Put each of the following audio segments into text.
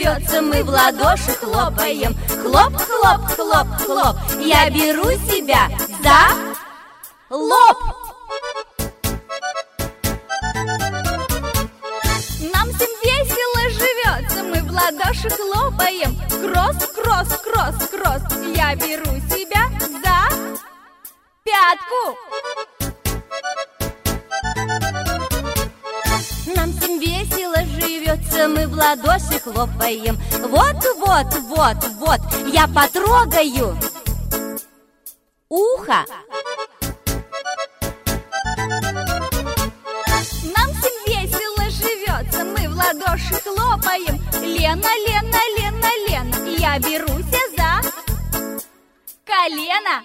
живется, мы в ладоши хлопаем. Хлоп, хлоп, хлоп, хлоп, я беру себя за лоб. Нам всем весело живется, мы в ладоши хлопаем. Кросс, кросс, кросс, кросс, я беру себя за пятку. Нам всем весело живется, мы в ладоши хлопаем. Вот, вот, вот, вот, я потрогаю ухо. Нам всем весело живется, мы в ладоши хлопаем. Лена, Лена, Лена, Лена, я берусь за колено.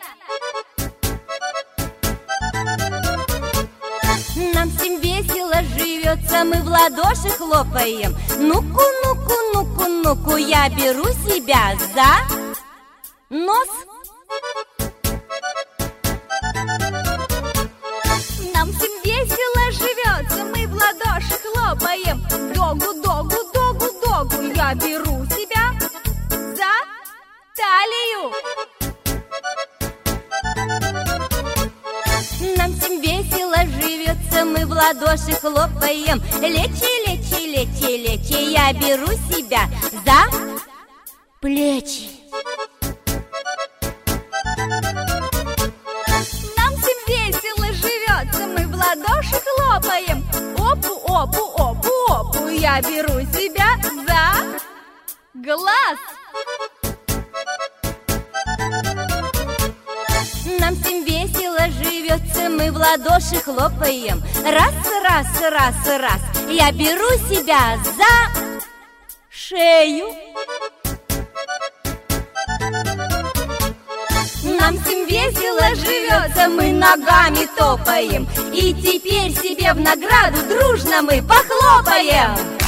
Нам всем весело живется, мы в ладоши хлопаем. Ну-ку, ну-ку, ну-ку, ну-ку, я беру себя за нос. Нам всем весело живется, мы в ладоши хлопаем. Догу, догу, догу, догу, я беру себя за талию. Нам всем весело живется, мы в ладоши хлопаем. Лечи, лечи, лечи, лечи, я беру себя за плечи. Нам всем весело живется, мы в ладоши хлопаем. Опу, опу, опу, опу, я беру себя за глаз. Нам всем весело живется, мы в ладоши хлопаем. Раз, раз, раз, раз, я беру себя за шею. Нам всем весело живется, мы ногами топаем. И теперь себе в награду дружно мы похлопаем.